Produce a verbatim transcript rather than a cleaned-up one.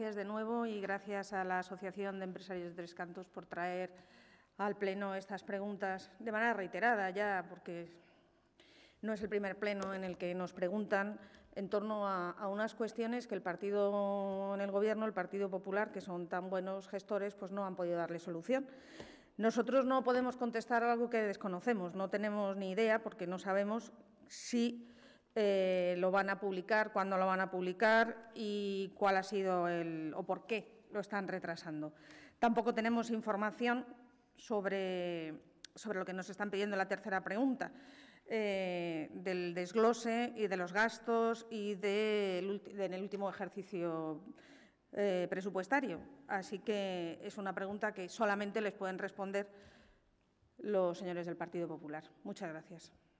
Gracias de nuevo y gracias a la Asociación de Empresarios de Tres Cantos por traer al Pleno estas preguntas de manera reiterada ya, porque no es el primer pleno en el que nos preguntan en torno a, a unas cuestiones que el partido en el Gobierno, el Partido Popular, que son tan buenos gestores, pues no han podido darle solución. Nosotros no podemos contestar algo que desconocemos, no tenemos ni idea porque no sabemos si eh, lo van a publicar, cuándo lo van a publicar y cuál ha sido el o por qué lo están retrasando. Tampoco tenemos información sobre, sobre lo que nos están pidiendo en la tercera pregunta, eh, del desglose y de los gastos y de, de, en el último ejercicio eh, presupuestario. Así que es una pregunta que solamente les pueden responder los señores del Partido Popular. Muchas gracias.